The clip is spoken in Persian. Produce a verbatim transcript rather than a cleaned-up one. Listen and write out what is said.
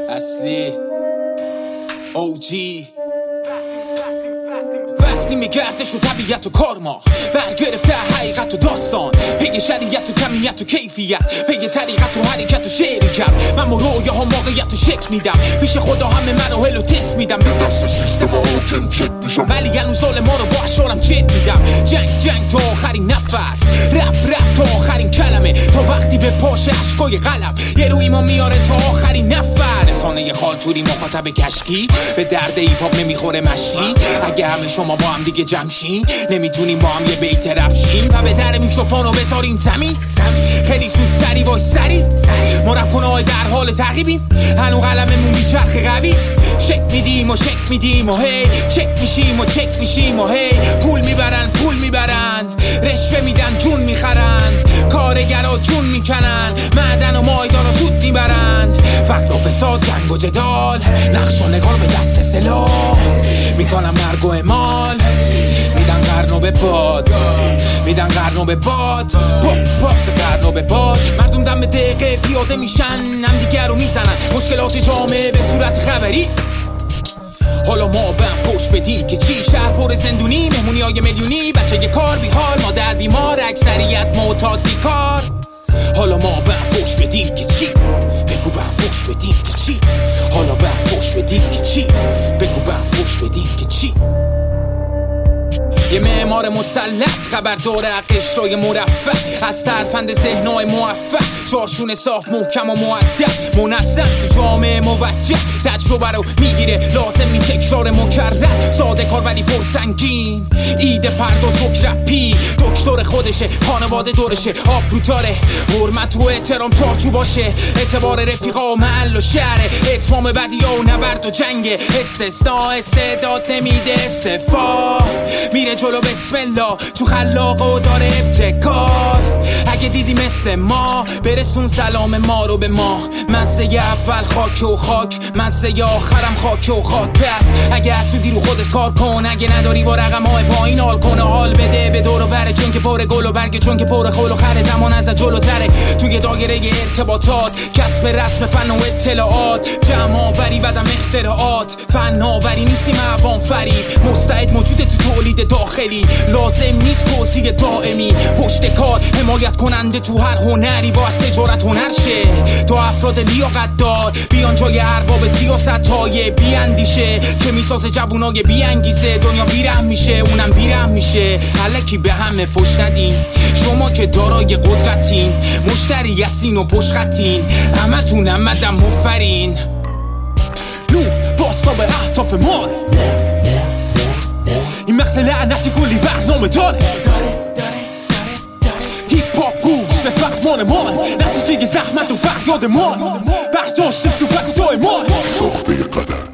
اصلی او جی وصلی گردش و طبیعت و کار ما برگرفته حقیقت و داستان پی شریعت و کمیت و کیفیت پی طریقت و حرکت و شعری کرد من رویه ها موقعیت و شکل میدم پیش خدا همه مراحل و تست میدم به دست سیستم حاکم چک میشم ولی هنوز ظالم ما رو با اشارم چت میدم جنگ جنگ تا آخرین نفس رپ رپ تا آخرین کلمه تا وقتی به پاش عشقای قلم یه روی ما میاره تا آخرین نفر رسانه خالتوری مخاطب کشکی به درد ایپاپ نمیخوره مشتی اگه همه شما با هم دیگه جمشین نمیتونیم با هم یه بیت رپ شیم و به در میکروفون رو بذاریم زمین خیلی سود سری وای سری ما رپ کنهای در حال تعقیبیم هنو قلممون بیچرخ قوی شک میدیم و شک میدیم و هی چک میشیم و چک میشیم و هی پول میبرن پول میبرن رشوه میدن جون میخرن کارگرا جون میکنن معدن و مایدان رو سود میبرن فقر و فساد جنگ و جدال نقش و نگار به دست سلاح میکنم مرگ و اعمال میدن قرن و به باد میدن قرن و به باد پاک پاک به قرن و به باد مردم دم دقیقه پیاده میشن هم دیگر رو میزنن مشکلات جامعه به صورت خبری حالا ما به هم فوش بدیم که چی شهر پر زندونی مهمونی های میلیونی بچه یه کار بی حال مادر بیمار اکثریت معتاد بیکار حالا ما به هم فوش بدیم که چی بگو به هم فوش بدیم که چی حالا به هم فوش بدیم که چی بگو به هم فوش بدیم که چی یه معمار مسلط خبردار قشرای مرفع از ترفند ذهنای موفق چارشون صاف محکم و مؤدب منظم تو جامعه موجه تجربه رو میگیره لازم نی تکرار مکرر ساده کار ولی پرسنگین ایده پرداز و رپی دکتر خودشه خانواده دورشه آبرو داره حرمت و احترام چارچوب باشه اعتبار رفیقا و محل و شهره اتمام بدیا و نبرد و جنگ استثناء استعداد نمیده استفا میره جلو بسم الله تو خلاق و داره ابتکار اگه دیدی مثل ما برسون سلام ما رو به ما من سه اول خاک و خاک من سه آخرم خاک و خاک پس اگه حسودی رو خودت کار کن اگه نداری با رقم های پایین حال کنه حال بده به دور و بره چون که پر گل و برگ چون که پر خول و خر زمان از جلوتره توی دایره ارتباطات کسب رسم فن و اطلاعات جمع آوری بدم اختراعات فن آوری نیستیم عوام فریب مستعد موجود تو تولید داخلی لازم نیست توصیه دائمی پشت کار حمایت کننده تو هر هنری با از تجارت هنر شه تو افراد لیاقت دار بیان جای ارباب سیاست های بی اندیشه که میسازه جوونای بی انگیزه دنیا بیرحم میشه اونم بیرحم میشه الکی به همه فوش ندین شما که دارای قدرتین مشتری هستین و پشخطین همه تون همدم مفرین نو باستا به اهداف ما این مغز لعنتی کلی برنامه داره هیپ هاپ گوش به فرمان ما نتیجه زحمت و فریاد ما برداشتش تو فکر و دای ما